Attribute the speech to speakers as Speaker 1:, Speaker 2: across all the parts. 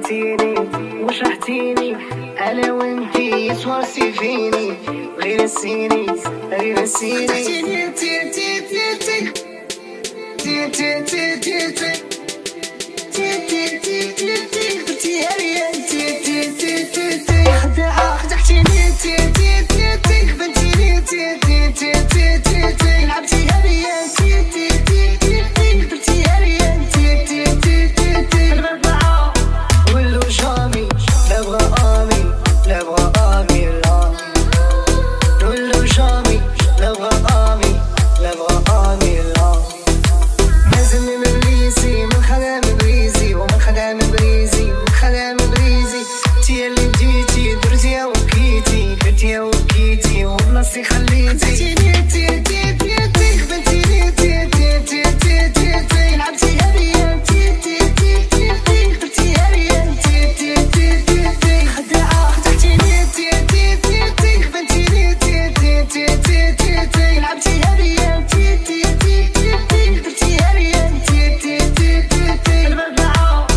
Speaker 1: عطيتيني وشرحتيني انا وانتي سوارسي فيني غير السيني غير السيني تي تي تي تي تي تي تي تي تي خليتي خليتيني تي تي تي تي خبنتيني تي تي تي تي تي تي لعبتيها بيا تي تي تي تي تي خبرتيها بيا تي تي تي تي تي خداعة خدعتيني تي تي تي تي خبنتيني تي تي تي تي تي تي لعبتيها بيا تي تي تي تي تي خبرتيها بيا تي تي تي تي تي المربعة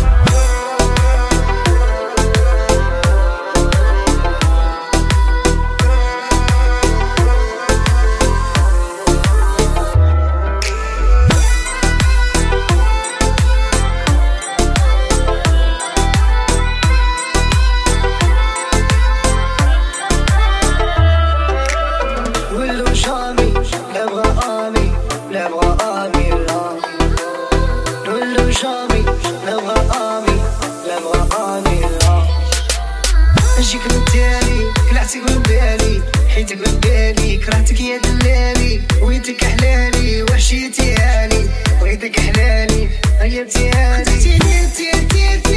Speaker 1: نجيك من تالي كلعتك من بالي حيتك من بالي كرهتك يا دلالي ويتك حلالي وحشيتي هالي ويتك حلالي غيبتي هالي